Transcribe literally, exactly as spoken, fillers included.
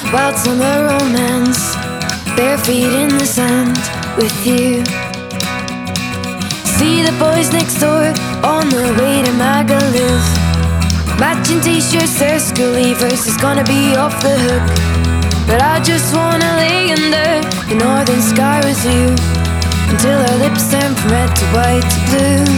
wild summer romance, bare feet in the sand with you. See the boys next door on the way to Magaluf. Matching t-shirts, their school leavers is gonna be off the hook. But I just wanna lay under the northern sky with you until our lips turn from red to white to blue.